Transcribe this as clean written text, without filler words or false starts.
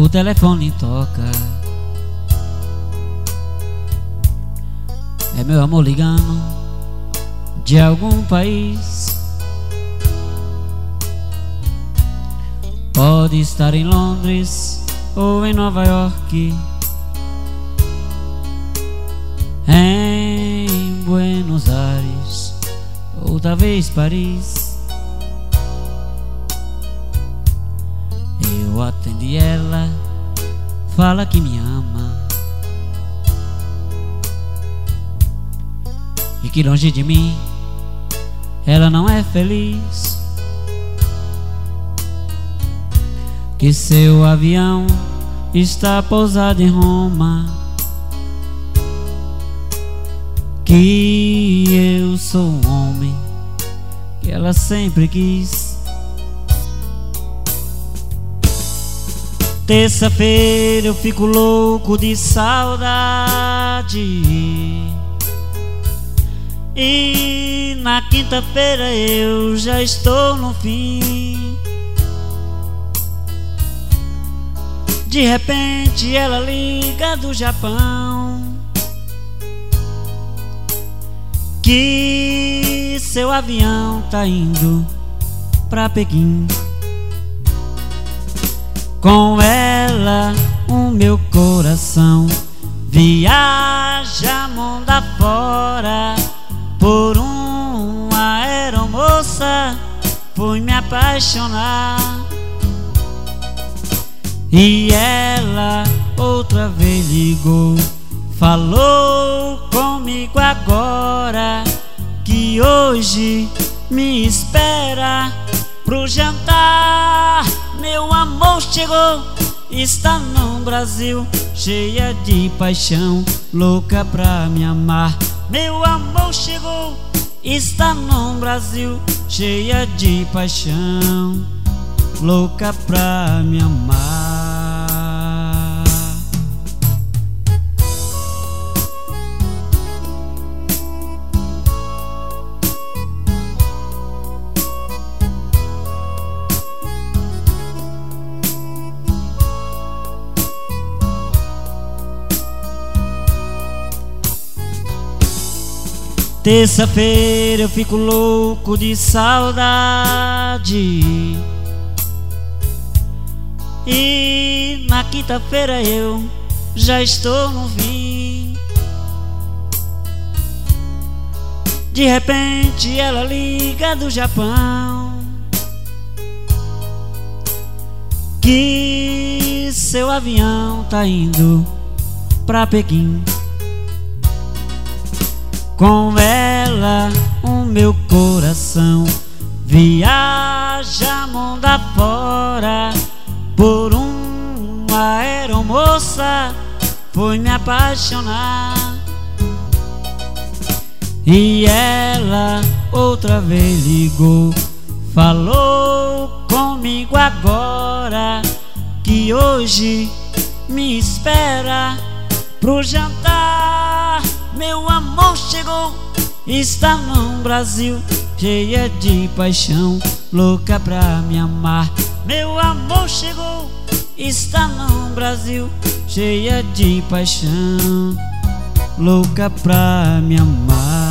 o telefone toca. É meu amor ligando de algum país. Pode estar em Londres ou em Nova York, em Buenos Aires ou talvez Paris. Eu atendi, ela fala que me ama e que longe de mim ela não é feliz, que seu avião está pousado em Roma, que eu sou um homem que ela sempre quis. Terça-feira eu fico louco de saudade e na quinta-feira eu já estou no fim. De repente ela liga do Japão, que seu avião tá indo pra Pequim. Com ela o meu coração viaja mundo afora. Por uma aeromoça fui me apaixonar, e ela outra vez ligou, falou comigo agora, que hoje me espera pro jantar. Meu amor chegou, está no Brasil, cheia de paixão, louca pra me amar. Meu amor chegou, está no Brasil, cheia de paixão, louca pra me amar. Terça-feira eu fico louco de saudade e na quinta-feira eu já estou no fim. De repente ela liga do Japão, que seu avião tá indo pra Pequim. Com ela o meu coração viaja mundo afora. Por uma aeromoça fui me apaixonar, e ela outra vez ligou, falou comigo agora, que hoje me espera pro jantar. Meu amor chegou, está no Brasil, cheia de paixão, louca pra me amar. Meu amor chegou, está no Brasil, cheia de paixão, louca pra me amar.